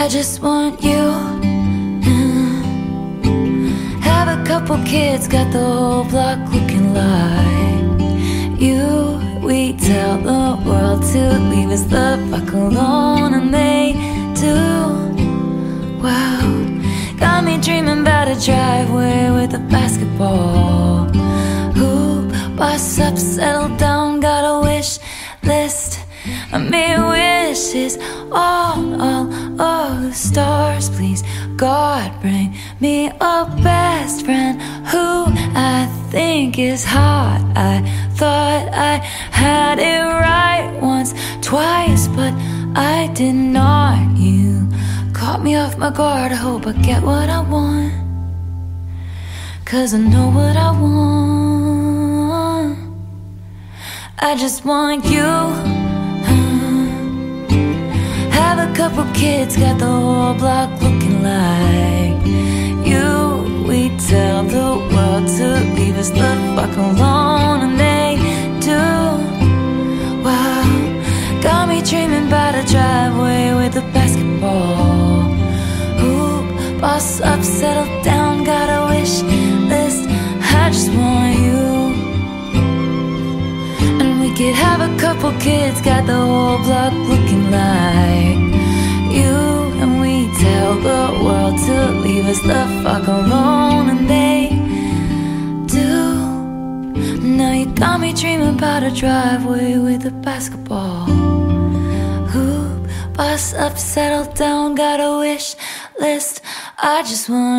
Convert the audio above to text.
I just want you. Have a couple kids, got the whole block looking like you. We tell the world to leave us the fuck alone, and they do. Wow, got me dreaming about a driveway with a basketball hoop. Boss up, settle down, got a wish list. I made wishes, all the stars, please God, bring me a best friend who I think is hot. I thought I had it right once, twice, but I did not. You caught me off my guard. I hope I get what I want, 'cause I know what I want. I just want you. Have a couple kids, got the whole block looking like you. We tell the world to leave us the fuck alone, and they do. Wow, got me dreaming about a driveway with a basketball hoop. Boss up, settle down, got a wish list. I just want you. And we could have a couple kids, got the whole block looking like you. And we tell the world to leave us the fuck alone, and they do. Now you got me dreaming about a driveway with a basketball hoop. Boss up, settle down, got a wish list. I just want